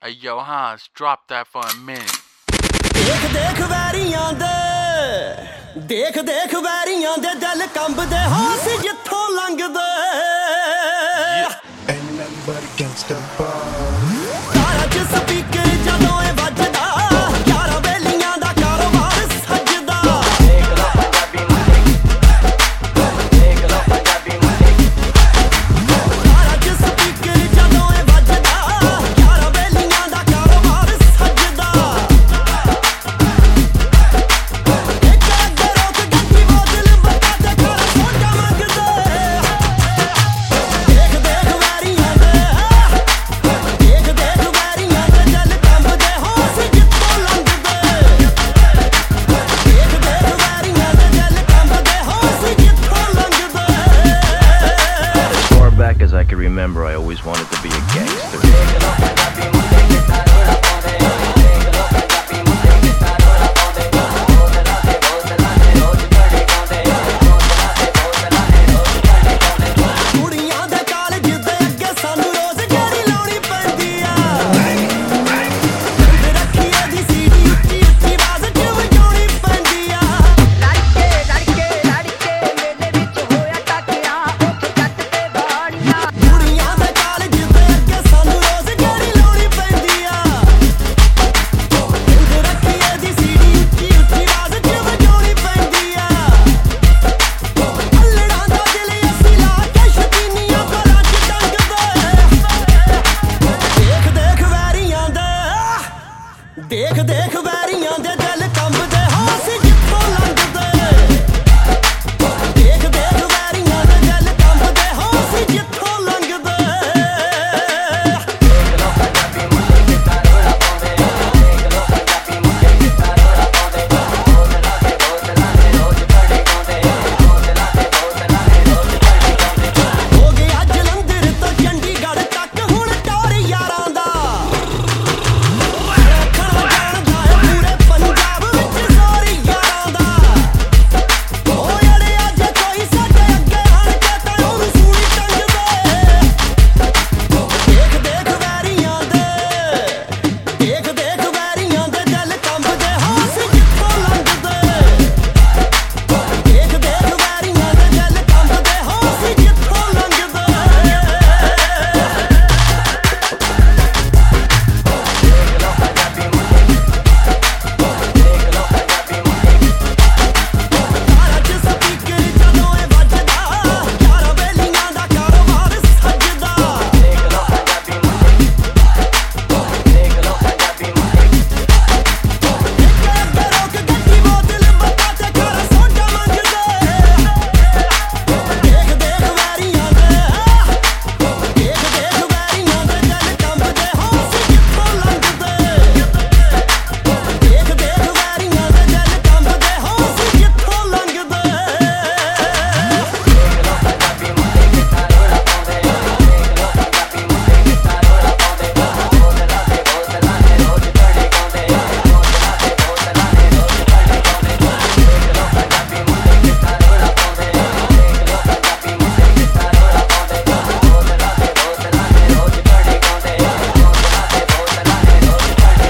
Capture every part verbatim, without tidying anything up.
Hey yo, Hans, drop that for a minute. ਦੇਖ ਦੇਖ ਵੈਰੀਆਂ ਦੇ ਦੇਖ ਦੇਖ ਵੈਰੀਆਂ ਦੇ ਦਿਲ ਕੰਬਦੇ ਹੋਸ ਜਿੱਥੋਂ ਲੰਘਦੇ ਤਾਰਾਂ ਚ ਸਪੀਕਰ ਜਦੋਂ ਇਹ ਵੱਜਦਾ ਯਾਰਾਂ ਬੇਲੀਆਂ ਦਾ ਕਾਰੋਬਾਰ ਸੱਜਦਾ ਦੇਖ ਲੋ ਪੰਜਾਬੀ ਮੁੰਡੇ ਦੇਖ ਲੋ ਪੰਜਾਬੀ ਮੁੰਡੇ ਤਾਰਾਂ ਚ ਸਪੀਕਰ ਜਦੋਂ ਇਹ ਵੱਜਦਾ ਯਾਰਾਂ ਬੇਲੀਆਂ ਦਾ ਕਾਰੋਬਾਰ ਸੱਜਦਾ As I can remember, I always wanted to be a gangster. ਦੇਖ ਦੇਖ ਵੈਰੀਆਂ ਦੇ ਦਿਲ ਕੰਬਦੇ ਹੋਸ ਜਿੱਥੋਂ ਲੰਘਦੇ ਦੇਖ ਦੇਖ ਵੈਰੀਆਂ ਦੇ ਦਿਲ ਕੰਬਦੇ ਹੋਸ ਜਿੱਥੋਂ ਲੰਘਦੇ ਦੇਖ ਲੋ ਪੰਜਾਬੀ ਮੁੰਡੇ ਕਿੱਦਾਂ ਰੋਲਾ ਪਾਉਂਦੇ ਦੇਖ ਲੋ ਪੰਜਾਬੀ ਮੁੰਡੇ ਕਿੱਦਾਂ ਰੋਲਾ ਪਾਉਂਦੇ ਬੋਤਲਾਂ ਤੇ ਬੋਤਲਾਂ ਦੇ ਰੋਜ਼ ਘੜੇ ਗਾਉਂਦੇ ਬੋਤਲਾਂ ਤੇ ਬੋਤਲਾਂ ਦੇ ਰੋਜ਼ ਘੜੇ ਗਾਉਂਦੇ ਹੋ ਗਿਆ ਜਲੰਧਰ ਤੋਂ ਚੰਡੀਗੜ੍ਹ ਤੱਕ ਹੁਣ ਟੌਰ ਯਾਰਾਂ ਦਾ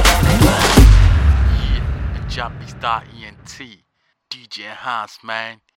Joppies dot E N T, D J Hans, man.